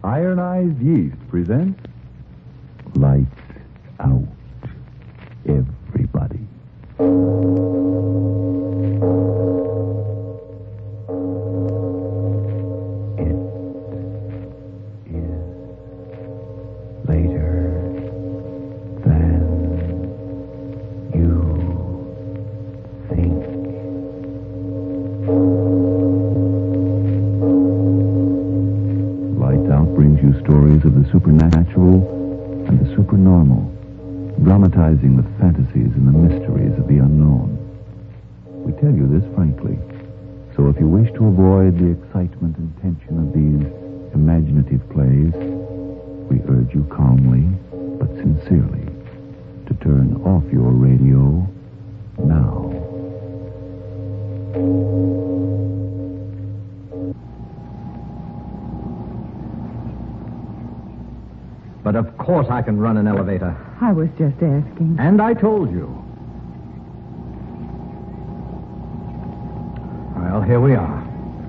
Iron Eyes Yeast presents Lights Out, Everybody. It is later than you think. Lights Out brings you stories of the supernatural and the supernormal, dramatizing the fantasies and the mysteries of the unknown. We tell you this frankly, so if you wish to avoid the excitement and tension of these imaginative plays, we urge you calmly but sincerely to turn off your radio now. But of course I can run an elevator. I was just asking. And I told you. Well, here we are.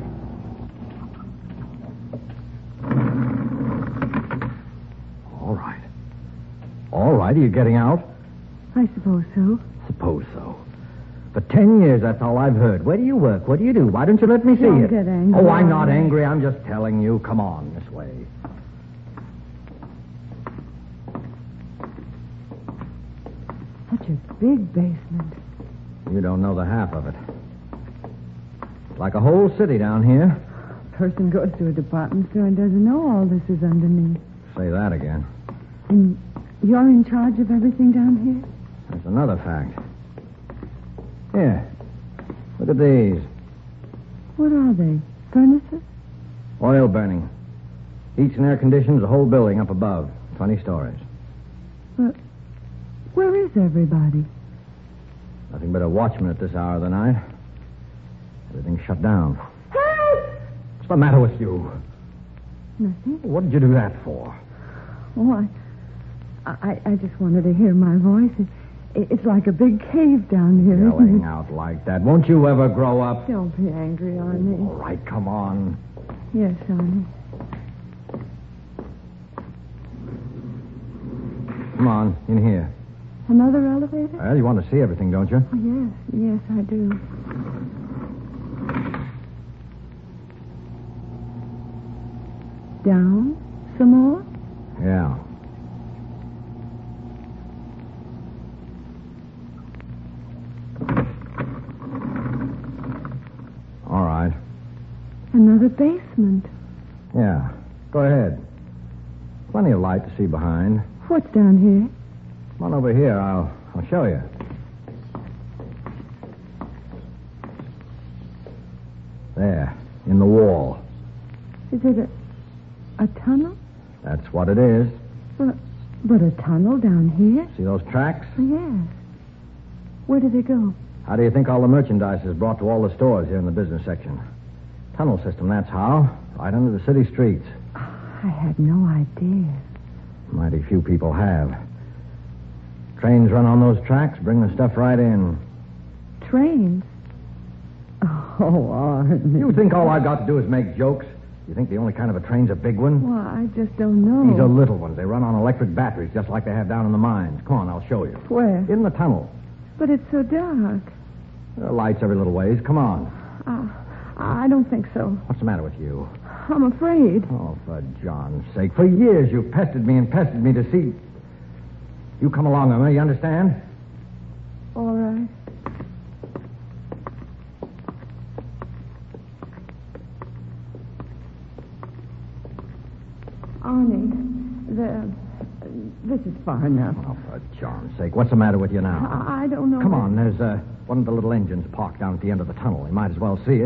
All right. All right, are you getting out? I suppose so. Suppose so. For 10 years, that's all I've heard. Where do you work? What do you do? Why don't you let me see Don't it? get angry. Oh, I'm not angry. I'm just telling you. Come on, this way. Such a big basement. You don't know the half of it. Like a whole city down here. A person goes to a department store and doesn't know all this is underneath. Say that again. And you're in charge of everything down here? That's another fact. Here. Look at these. What are they? Furnaces? Oil burning. Heats and air conditions the whole building up above. 20 stories. But where is everybody? Nothing but a watchman at this hour of the night. Everything's shut down. Help! What's the matter with you? Nothing. What did you do that for? Oh, I just wanted to hear my voice. It's like a big cave down here. isn't Yelling it? out like that. Won't you ever grow up? Don't be angry, Arnie. All right, come on. Yes, Arnie. Come on, in here. Another elevator? Well, you want to see everything, don't you? Oh, yes, I do. Down some more? Yeah. All right. Another basement. Yeah. Go ahead. Plenty of light to see behind. What's down here? Come on over here. I'll show you. There, in the wall. Is it a tunnel? That's what it is. But a tunnel down here? See those tracks? Yes. Where do they go? How do you think all the merchandise is brought to all the stores here in the business section? Tunnel system, that's how. Right under the city streets. I had no idea. Mighty few people have. Trains run on those tracks, bring the stuff right in. Trains? Oh, Arnie. You think all I've got to do is make jokes? You think the only kind of a train's a big one? Well, I just don't know. These are little ones. They run on electric batteries, just like they have down in the mines. Come on, I'll show you. Where? In the tunnel. But it's so dark. There are lights every little ways. Come on. I don't think so. What's the matter with you? I'm afraid. Oh, for John's sake. For years you've pestered me to see. You come along with me, you understand? All right. Arnie, this is far enough. Oh, for John's sake. What's the matter with you now? I don't know. Come on, there's one of the little engines parked down at the end of the tunnel. You might as well see it.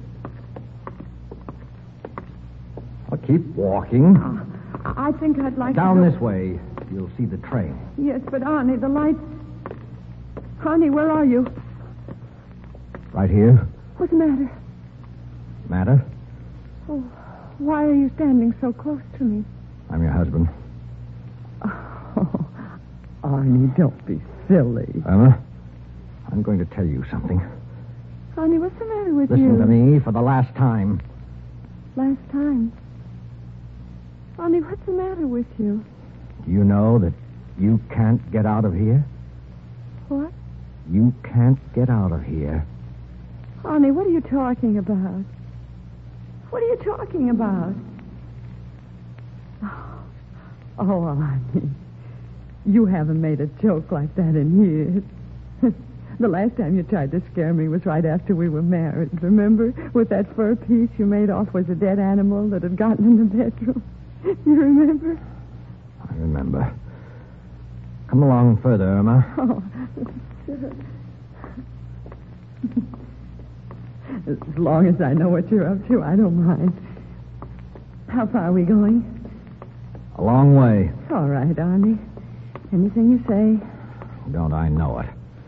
Well, keep walking. I think I'd like Down to go... this way, you'll see the train. Yes, but Arnie, the lights... Arnie, where are you? Right here. What's the matter? Matter? Oh, why are you standing so close to me? I'm your husband. Oh, Arnie, don't be silly. Emma, I'm going to tell you something. Arnie, what's the matter with you? Listen to me for the last time. Last time. Arnie, what's the matter with you? Do you know that you can't get out of here? What? You can't get out of here. Arnie, what are you talking about? What are you talking about? Oh, Arnie. You haven't made a joke like that in years. The last time you tried to scare me was right after we were married. Remember? With that fur piece you made off was a dead animal that had gotten in the bedroom. You remember? I remember. Come along further, Irma. Oh, sure. As long as I know what you're up to, I don't mind. How far are we going? A long way. All right, Arnie. Anything you say. Don't I know it?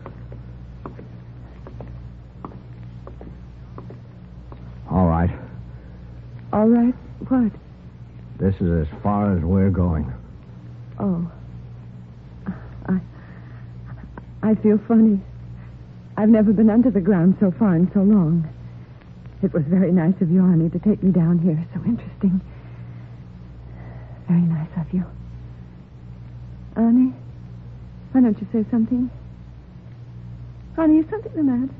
All right. All right, what? This is as far as we're going. Oh. I feel funny. I've never been under the ground so far in so long. It was very nice of you, Arnie, to take me down here. So interesting. Very nice of you. Arnie, why don't you say something? Arnie, is something the matter?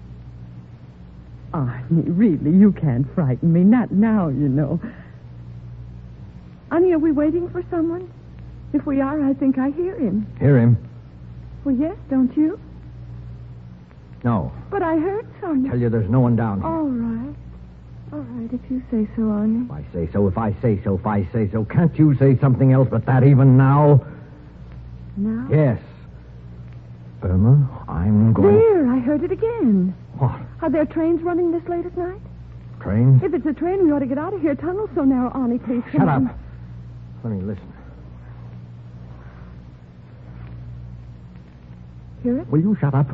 Arnie, really, you can't frighten me. Not now, you know. Arnie, are we waiting for someone? If we are, I think I hear him. Hear him? Well, yes, don't you? No. But I heard someone. Tell you there's no one down here. All right. All right, if you say so, Arnie. If I say so, if I say so, if I say so. Can't you say something else but that even now? Now? Yes. Irma, I'm going... There, I heard it again. What? Are there trains running this late at night? Trains? If it's a train, we ought to get out of here. Tunnel's so narrow, Arnie, please. Shut come up. on. Let me listen. Hear it? Will you shut up?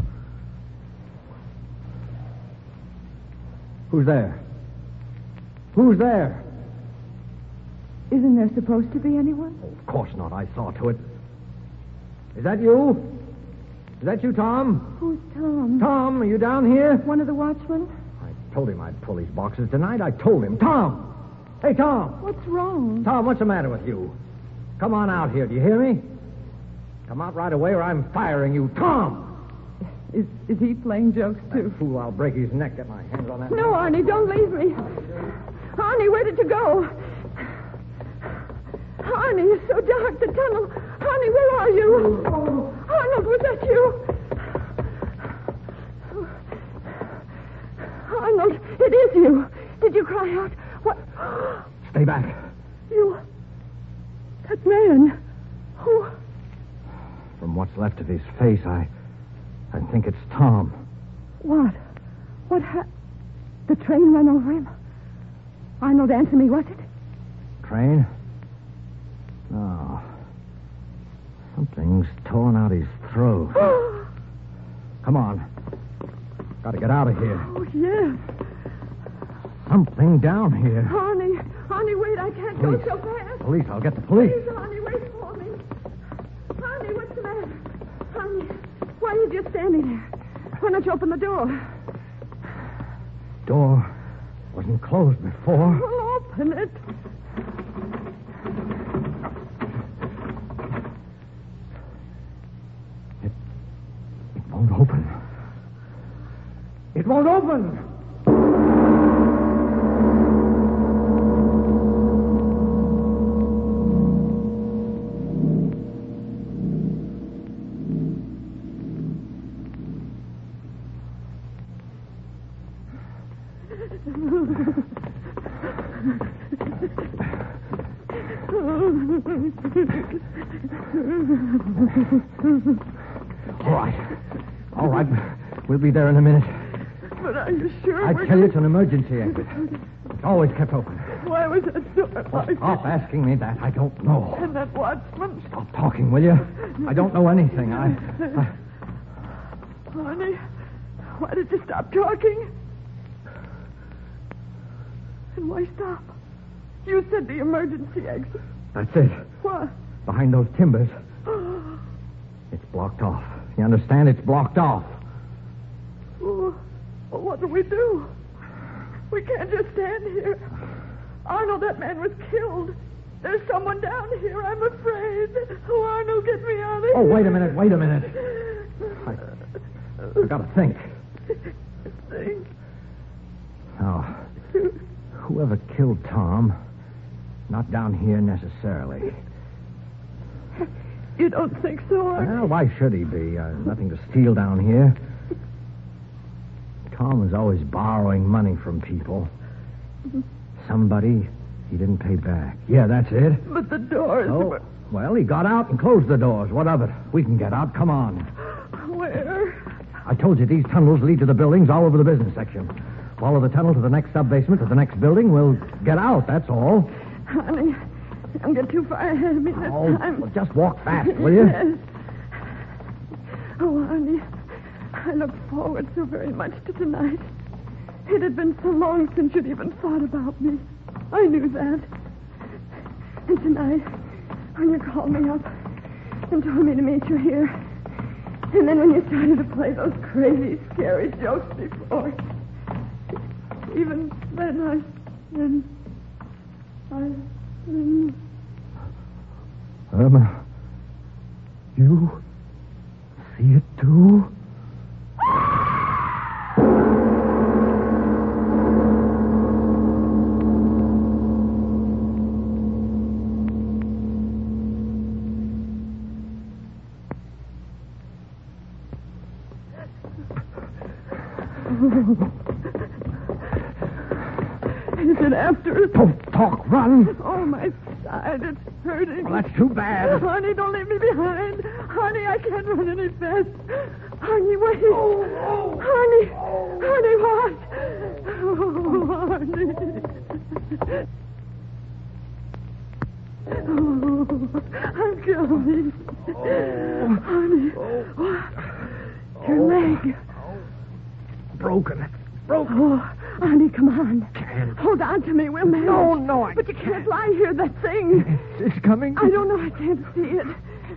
Who's there? Who's there? Isn't there supposed to be anyone? Oh, of course not. I saw to it. Is that you? Is that you, Tom? Who's Tom? Tom, are you down here? One of the watchmen? I told him I'd pull these boxes tonight. I told him. Tom! Hey, Tom! What's wrong? Tom, what's the matter with you? Come on out here. Do you hear me? Come out right away or I'm firing you. Tom! Is he playing jokes, too? That fool, I'll break his neck. Get my hands on that. No, Arnie, don't leave me. Arnie, where did you go? Arnie, it's so dark, the tunnel. Arnie, where are you? Arnold, was that you? Arnold, it is you. Did you cry out? What? Stay back. You... That man. Who? From what's left of his face, I think it's Tom. What? What The train ran over him? Arnold, answer me, was it? Train? No. Something's torn out his throat. Come on. Gotta get out of here. Oh, yes. Something down here. Arnie, wait, I can't Police. go so fast. Police, I'll get the police. Please, Arnie, wait for me. Arnie, what's the matter? Arnie, why are you just standing there? Why don't you open the door? Door wasn't closed before. Well, open it. It won't open. It won't open! All right. We'll be there in a minute. But are you sure? I tell you, it's an emergency exit. It's always kept open. Why was that door like Stop asking me that. I don't know. And that watchman? Stop talking, will you? I don't know anything. Arnie, why did you stop talking? And why stop? You said the emergency exit. That's it. What? Behind those timbers. It's blocked off. You understand? It's blocked off. Well, what do we do? We can't just stand here. Arnold, that man was killed. There's someone down here. I'm afraid. Oh, Arnold, get me out of here. Oh, wait a minute. I've got to think. Think. Now, whoever killed Tom, not down here necessarily. You don't think so, Arnie? Well, why should he be? Nothing to steal down here. Tom was always borrowing money from people. Somebody he didn't pay back. Yeah, that's it. But the doors were... Well, he got out and closed the doors. What of it? We can get out. Come on. Where? I told you these tunnels lead to the buildings all over the business section. Follow the tunnel to the next sub-basement, to the next building. We'll get out, that's all. Honey, don't get too far ahead of me this time. Well, just walk fast, will you? Yes. Oh, honey, I look forward so very much to tonight. It had been so long since you'd even thought about me. I knew that. And tonight, when you called me up and told me to meet you here, and then when you started to play those crazy, scary jokes before, even then Irma, you see it too? Is it after us? Don't talk, run. Oh, my side, it's hurting. Well, that's too bad. Honey, don't leave me behind. Honey, I can't run any fast. Honey, wait. Honey. Honey, what? Oh, honey. Oh, I'm coming. Honey. What? Your leg. Broken. Oh, honey, come on. Can't. Hold on to me. We'll manage. No, But you can't lie here, that thing. It's coming. I don't know. I can't see it.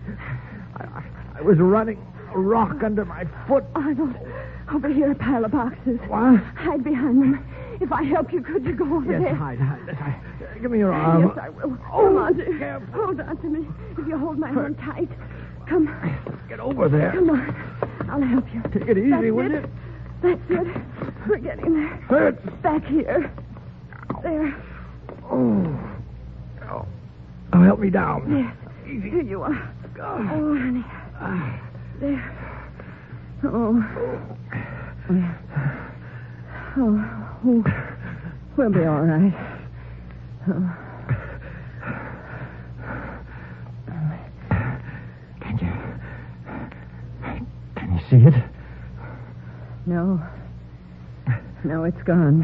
I was running. A rock under my foot. Arnold, over here, a pile of boxes. What? Hide behind them. If I help you, could you go over Yes, there? hide. Give me your arm. Yes, I will. Come on, dear. Careful. Hold on to me. If you hold my hand tight. Come. Get over there. Come on. I'll help you. Take it easy, That's will it. you? That's it. We're getting there. Hurts. Back here. There. Oh. Now help me down. Yes. Easy. Here you are. Oh, honey. There. Oh. Oh. We'll be all right. Oh. Can you see it? No. No, it's gone.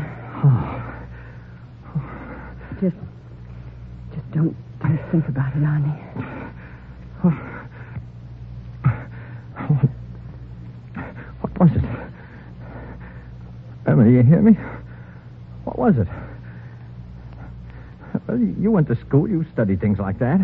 Just don't think about it, Arnie. What was it? Emma, do you hear me? What was it? Well, you went to school. You studied things like that.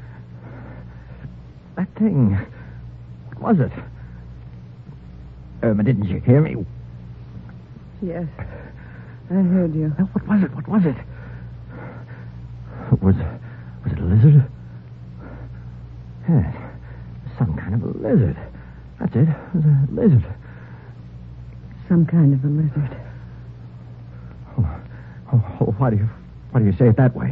That thing. What was it? Irma, didn't you hear me? Yes. I heard you. Well, what was it? Was it a lizard? Yes. Some kind of a lizard. That's it. It was a lizard. Some kind of a lizard. Oh, why do you say it that way?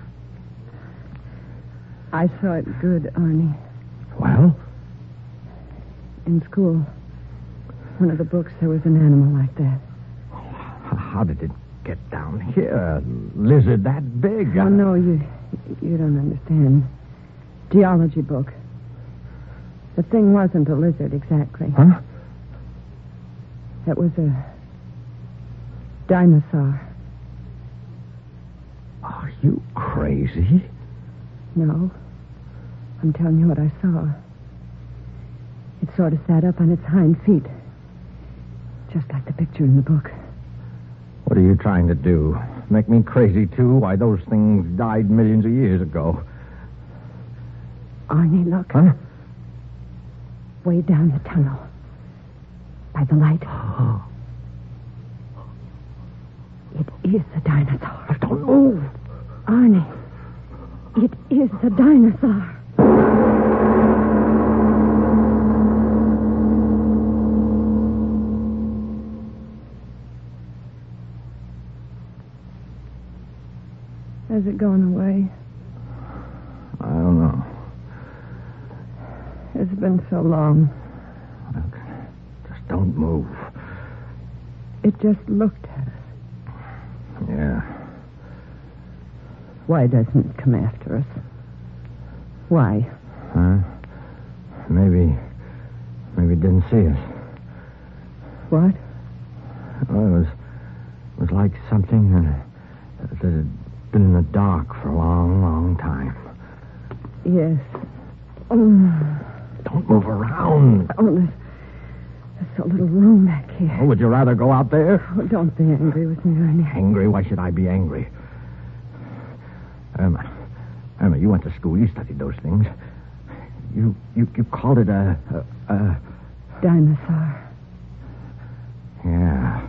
I saw it good, Arnie. Well? In school. One of the books, there was an animal like that. How did it get down here? A lizard that big? Oh, no, you don't understand. Geology book. The thing wasn't a lizard exactly. Huh? It was a dinosaur. Are you crazy? No. I'm telling you what I saw. It sort of sat up on its hind feet. Just like the picture in the book. What are you trying to do? Make me crazy, too? Why, those things died millions of years ago. Arnie, look. Huh? Way down the tunnel. By the light. It is a dinosaur. Don't move. Arnie. It is a dinosaur. Has it gone away? I don't know. It's been so long. Look, just don't move. It just looked at us. Yeah. Why doesn't it come after us? Why? Huh? Maybe it didn't see us. What? Well, it was like something that had been in the dark for a long, long time. Yes. Don't move around. Oh, there's so little room back here. Oh, would you rather go out there? Oh, don't be angry with me, Ernie. Angry? Why should I be angry? Irma, you went to school. You studied those things. You called it a dinosaur. Yeah.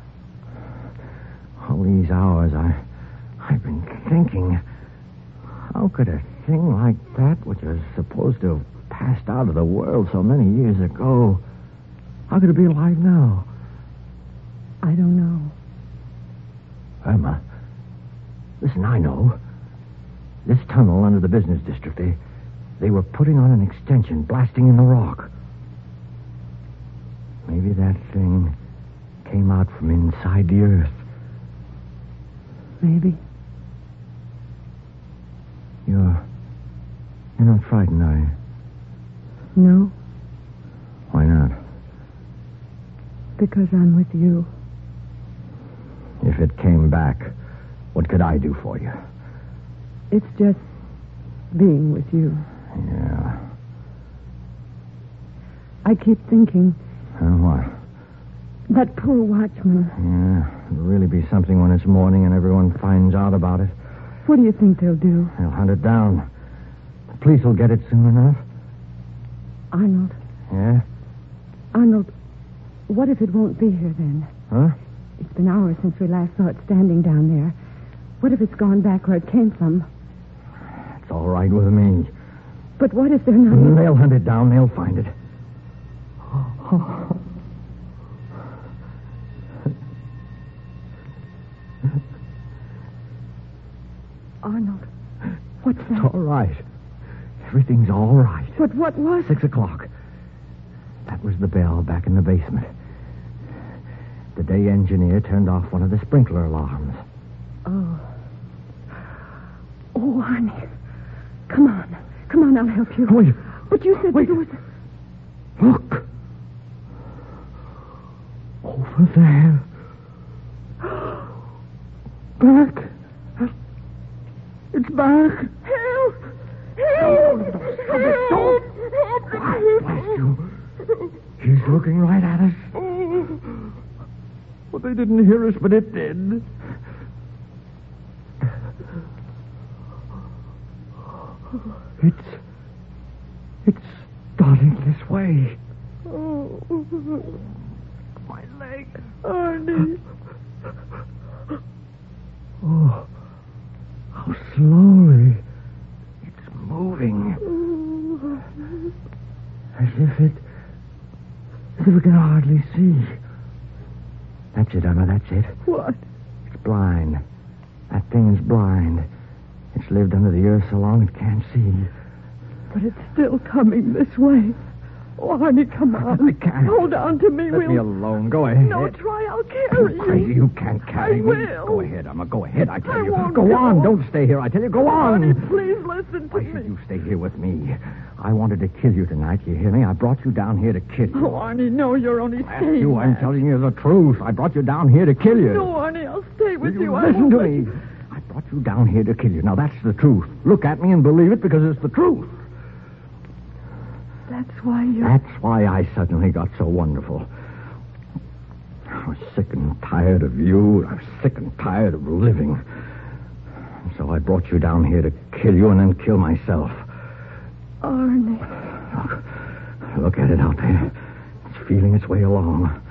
All these hours I've been thinking, how could a thing like that, which was supposed to have passed out of the world so many years ago, how could it be alive now? I don't know. Irma, listen, I know. This tunnel under the business district, they were putting on an extension, blasting in the rock. Maybe that thing came out from inside the earth. Maybe. You're not frightened, are you? No, Why not? because I'm with you. If it came back, what could I do for you? It's just being with you. Yeah. I keep thinking, What? that poor watchman. Yeah, it'll really be something when it's morning and everyone finds out about it. What do you think they'll do? They'll hunt it down. The police will get it soon enough. Arnold, Yeah? Arnold, what if it won't be here then? Huh? It's been hours since we last saw it standing down there. What if it's gone back where it came from? It's all right with me. But what if they're not... They'll hunt it down. They'll find it. Arnold, what's It's that? all right. Everything's all right. But what was... 6 o'clock. That was the bell back in the basement. The day engineer turned off one of the sprinkler alarms. Oh. Oh, Arnie. Come on. Come on, I'll help you. Wait. But you said Wait. there was... Look. Over there. Back. It's back. Help! Help! Don't. Blast you. He's looking right at us. Well, they didn't hear us, but it did. It's starting this way. My leg. Arnie. Oh, how slowly it's moving. As if we can hardly see. That's it, Emma, that's it. What? It's blind. That thing is blind. It's lived under the earth so long it can't see. But it's still coming this way. Oh, Arnie, come on. I can't. Hold on to me. Let me alone. Go ahead. No, try. I'll carry You're crazy. you. You can't carry I me. will. Go ahead, Emma. Go ahead, I tell I you. won't Go go. on. Don't stay here. I tell you, go on. Arnie, please listen to Why should me. you stay here with me? I wanted to kill you tonight. You hear me? I brought you down here to kill you. Oh, Arnie, no, you're only Ask saying you, I'm that. telling you the truth. I brought you down here to kill you. No, Arnie, I'll stay with Will you. you I listen won't to let me. you- I brought you down here to kill you. Now, that's the truth. Look at me and believe it because it's the truth. That's why you... That's why I suddenly got so wonderful. I was sick and tired of you. I was sick and tired of living. And so I brought you down here to kill you and then kill myself. Arnie. Look at it out there. It's feeling its way along.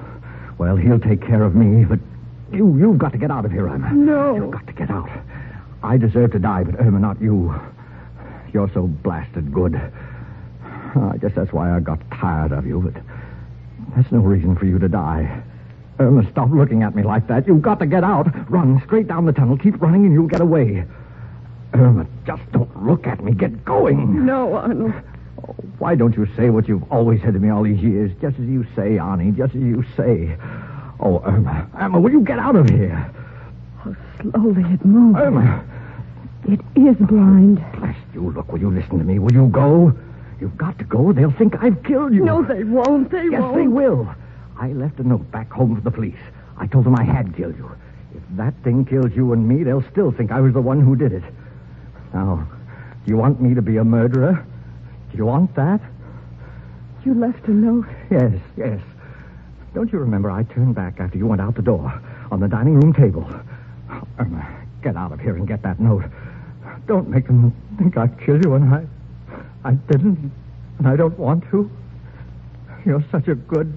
Well, he'll take care of me, but you've got to get out of here, Emma. No. You've got to get out. I deserve to die, but Irma, not you. You're so blasted good. I guess that's why I got tired of you, but that's no reason for you to die. Irma, stop looking at me like that. You've got to get out. Run straight down the tunnel. Keep running and you'll get away. Irma, just don't look at me. Get going. No, Arnold. Oh, why don't you say what you've always said to me all these years? Just as you say, Arnie, just as you say. Oh, Irma, will you get out of here? How slowly it moves. Irma. It is blind. Bless you. Look, will you listen to me? Will you go? You've got to go. They'll think I've killed you. No, they won't. They Yes, won't. they will. I left a note back home for the police. I told them I had killed you. If that thing kills you and me, they'll still think I was the one who did it. Now, do you want me to be a murderer? Do you want that? You left a note. Yes, yes. Don't you remember I turned back after you went out the door on the dining room table? Irma, get out of here and get that note. Don't make them think I killed you, and I didn't, and I don't want to. You're such a good...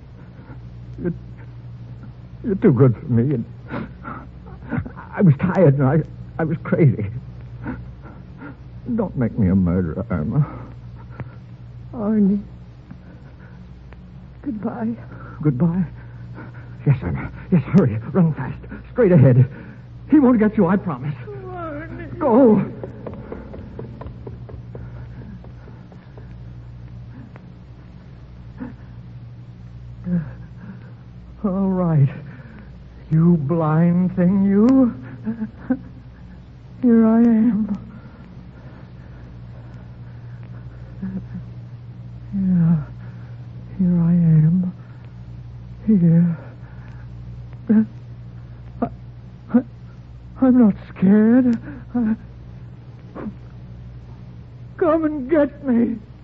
You're too good for me, and I was tired, and I was crazy. Don't make me a murderer, Irma. Arnie. Goodbye. Goodbye? Yes, Irma. Yes, hurry. Run fast. Straight ahead. He won't get you, I promise. Arnie. Go. All right. You blind thing, you. Here I am. Yeah. Here I am. Here. I'm not scared. Come and get me.